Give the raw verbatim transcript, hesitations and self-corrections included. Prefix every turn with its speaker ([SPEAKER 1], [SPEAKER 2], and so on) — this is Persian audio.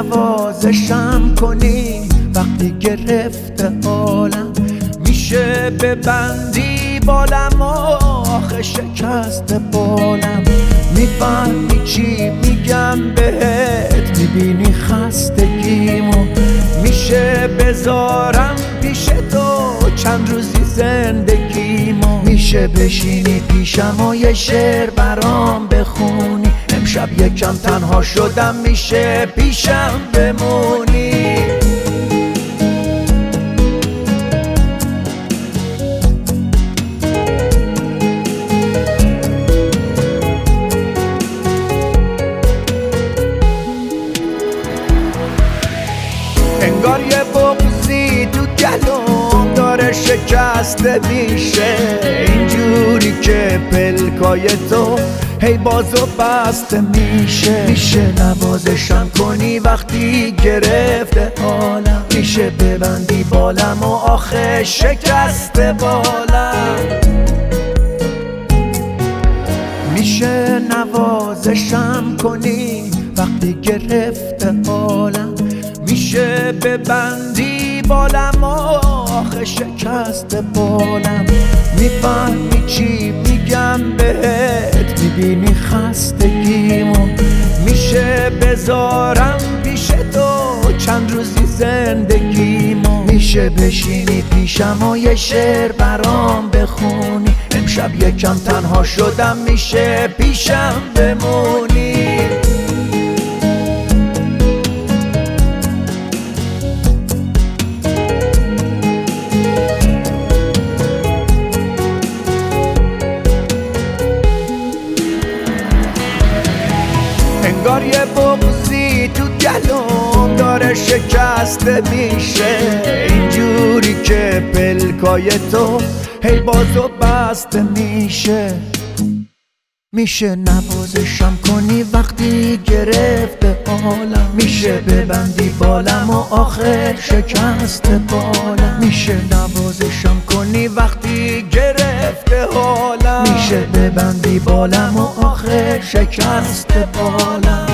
[SPEAKER 1] نوازشم کنی وقتی گرفته حالم، میشه ببندی بالم و آخه شکست بالم. میفهمی چی میگم بهت، میبینی خستگیمو، میشه بذارم پیش تو چند روزی زندگیمو. میشه بشینی پیشم و یه شعر برام بخونی، امشب یکم تنها شدم میشه پیشم بمونی. انگار یه بغضی تو گلوم داره شکسته میشه، اینجوری که پلکای تو هی بازو بسته میشه. میشه نوازشم کنی وقتی گرفته حالم، میشه ببندی بالم و آخه شکسته بالم. میشه نوازشم کنی وقتی گرفته حالم، میشه ببندی بالم و آخه شکست بالم. میفهمی چی میگم بهت، میبینی خستگیمو، میشه بذارم پیش تو چند روزی زندگیمو. میشه بشینی پیشم و یه شعر برام بخونی، امشب یکم تنها شدم میشه پیشم بمونی. انگار یه بغضی تو گلوم داره شکسته میشه، اینجوری که پلکای تو هی بازو بسته میشه. میشه نوازشم کنی وقتی گرفته حالم، میشه ببندی بالم و آخر شکست بالم. میشه نوازشم کنی وقتی گرفته حالم، میشه ببندی بالم و آخر شکست بالم.